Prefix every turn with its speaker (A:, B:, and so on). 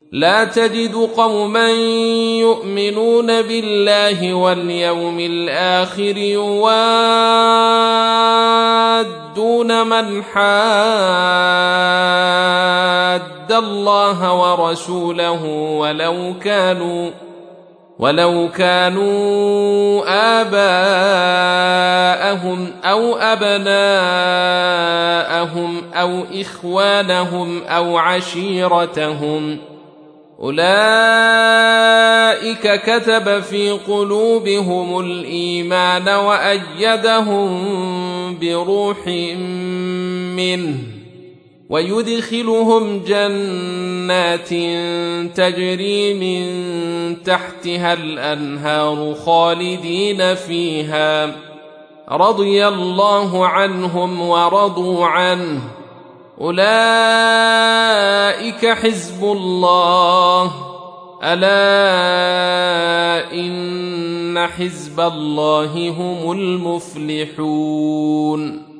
A: لا تجد قوما يؤمنون بالله واليوم الآخر يوادون من حاد الله ورسوله ولو كانوا آباءهم أو أبناءهم أو إخوانهم أو عشيرتهم أولئك كتب في قلوبهم الإيمان وأيدهم بروح منه ويدخلهم جنات تجري من تحتها الأنهار خالدين فيها رضي الله عنهم ورضوا عنه أولئك حزب الله ألا إن حزب الله هم المفلحون.